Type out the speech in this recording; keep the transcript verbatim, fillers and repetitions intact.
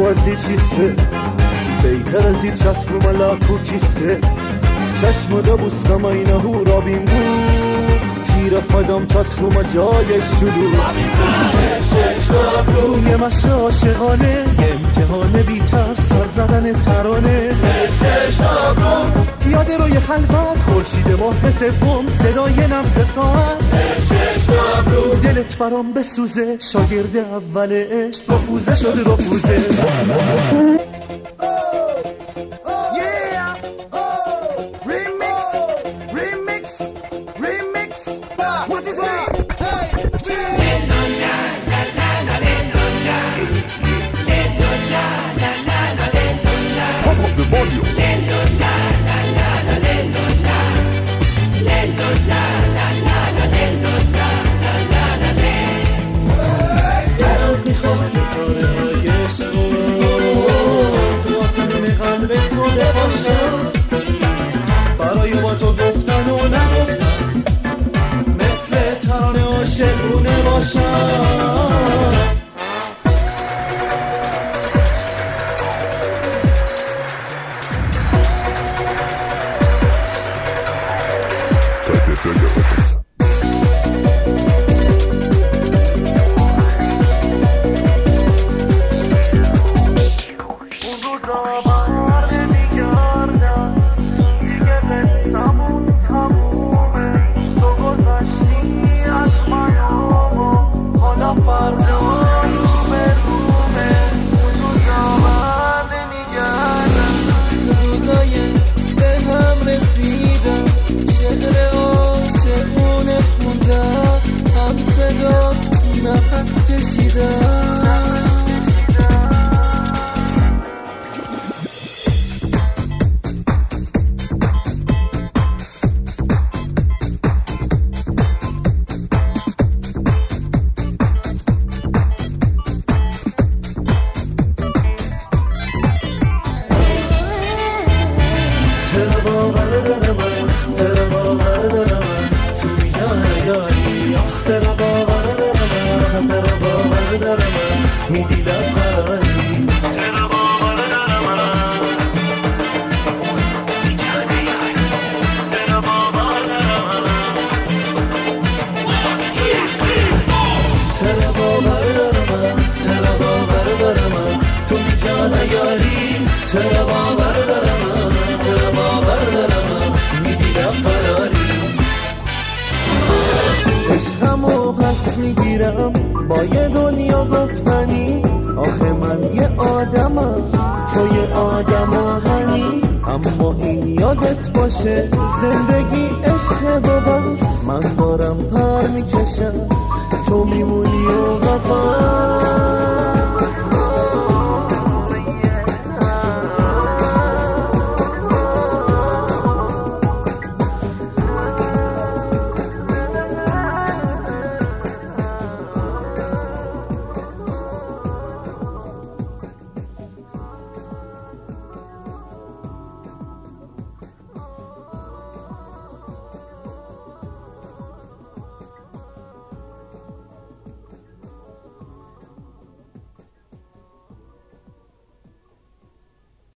از این چیسته بیتر از این چت رو ملاکو کیسته چشم دا بوستم اینا هورا بین بود تیر خودم چت رو ما جای شروع یه مشق عاشقانه یه امتحان بیتر سر زدن ترانه یاده روی خلوت خورشید ماه سوم صدای نبض ساعت دلت برام بسوزه شاگرد اول عشق رفوزه شد رفوزه برای با تو گفتن و نگفتن مثل ترانه عاشقونه باشم با یه دنیا گفتنی آخه من یه آدمم تو یه آدم آهنی اما این یادت باشه زندگی عشق باباست من دارم پر میکنم